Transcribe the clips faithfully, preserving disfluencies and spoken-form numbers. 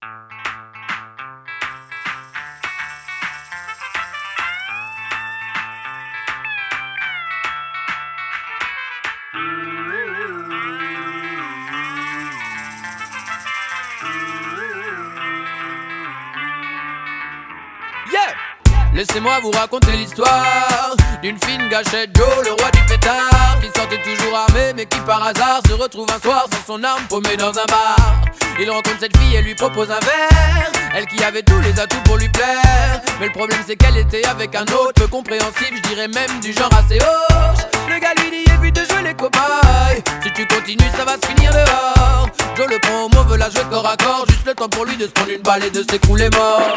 Laissez-moi vous raconter l'histoire d'une fine gâchette Joe, le roi du pétard, qui sortait toujours armé mais qui par hasard se retrouve un soir sans son arme paumé dans un bar. Il rencontre cette fille et lui propose un verre, elle qui avait tous les atouts pour lui plaire. Mais le problème c'est qu'elle était avec un autre, peu compréhensible, je dirais même du genre assez hoche. Le gars lui dit évite de jouer les cobayes, si tu continues ça va se finir dehors. Joe le prend au mot, veut la jouer corps à corps, juste le temps pour lui de se prendre une balle et de s'écrouler mort.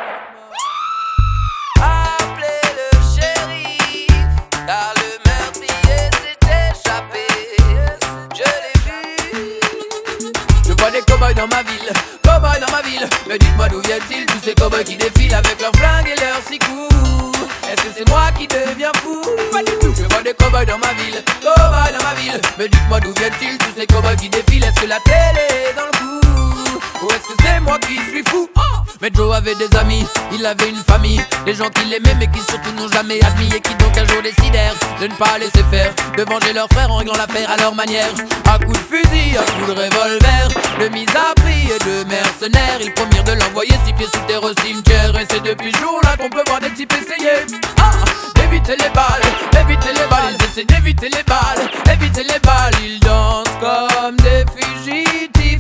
Car le meurtrier s'est échappé, je l'ai vu. Je vois des cow-boys dans ma ville, cow-boys dans ma ville. Mais dites-moi d'où viennent-ils tous ces cow-boys qui défilent avec leurs flingues et leurs six coups? Est-ce que c'est moi qui deviens fou? Pas du tout. Je vois des cow-boys dans ma ville, cow-boys dans ma ville. Mais dites-moi d'où viennent-ils tous ces cow-boys qui défilent? Est-ce que la télé est dans le coup? Ou est-ce que c'est moi qui suis fou? Oh! Mais Joe avait des amis, il avait une famille, des gens qui l'aimaient mais qui surtout n'ont jamais admis, et qui donc un jour décidèrent de ne pas laisser faire, de venger leurs frères en réglant l'affaire à leur manière. À coups de fusil, à coups de revolver, de mise à prix et de mercenaires, ils promirent de l'envoyer six pieds sous terre au cimetière. Et c'est depuis ce jour-là qu'on peut voir des types essayer ah, d'éviter les balles, d'éviter les balles. Ils essaient d'éviter les balles, éviter les balles. Ils dansent comme des fugitifs.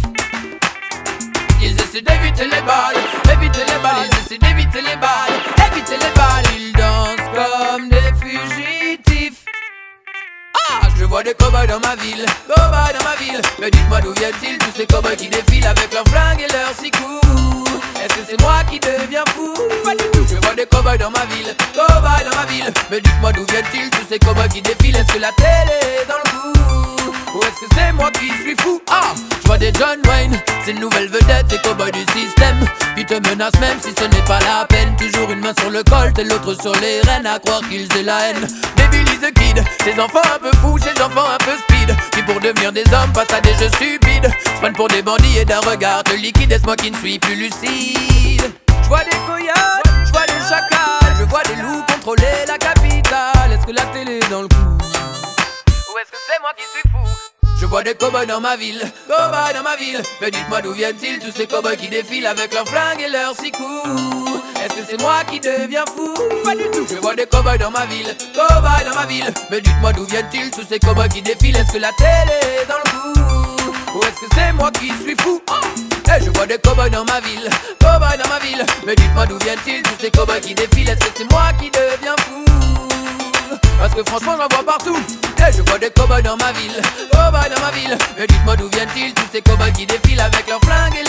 Ils essaient d'éviter les balles, éviter les balles. Ils essaient d'éviter les balles, éviter les balles. Ils dansent comme des fugitifs. Ah, je vois des cow-boys dans ma ville, cow-boys dans ma ville. Mais dites-moi d'où viennent-ils tous ces cow-boys qui défilent avec leurs flingues et leurs six coups? Est-ce que c'est moi qui deviens fou? Pas du tout. Je vois des cow-boys dans ma ville, cow-boys dans ma ville. Mais dites-moi d'où viennent-ils tous ces cow-boys qui défilent? Est-ce que la télé est dans le coup? Ou est-ce que c'est moi qui suis fou? Ah, je vois des John Wayne, c'est une nouvelle vedette, ces cow-boys du système qui te menacent même si ce n'est pas la peine. Toujours une main sur le colt et l'autre sur les rênes, à croire qu'ils aient la haine. Débilise the kid, ces enfants un peu fous, ces enfants un peu speed, qui pour devenir des hommes passent à des jeux stupides, se prennent pour des bandits et d'un regard de liquide. Est-ce moi qui ne suis plus lucide? Je vois des coyotes, je vois des chacals, je vois des loups contrôler la capitale. Est-ce que la télé est dans le coup? Ou est-ce que c'est moi qui suis fou? Je vois des cow-boys dans ma ville, cow-boys dans ma ville. Mais dites-moi d'où viennent-ils tous ces cow-boys qui défilent avec leurs flingues et leurs six coups? Est-ce que c'est moi qui deviens fou? Pas du tout. Je vois des cow-boys dans ma ville, cow-boys dans ma ville. Mais dites-moi d'où viennent-ils tous ces cow-boys qui défilent? Est-ce que la télé est dans le coup? Ou est-ce que c'est moi qui suis fou? Oh! Hey, je vois des cow-boys dans ma ville, cow-boys dans ma ville. Mais dites-moi d'où viennent-ils tous ces cow-boys qui défilent? Est-ce que c'est moi qui deviens fou? Parce que franchement j'en vois partout. Hey, je vois des cow-boys dans ma ville, cow-boys dans ma ville. Mais dites-moi d'où viennent-ils tous ces cow-boys qui défilent avec leurs flingues et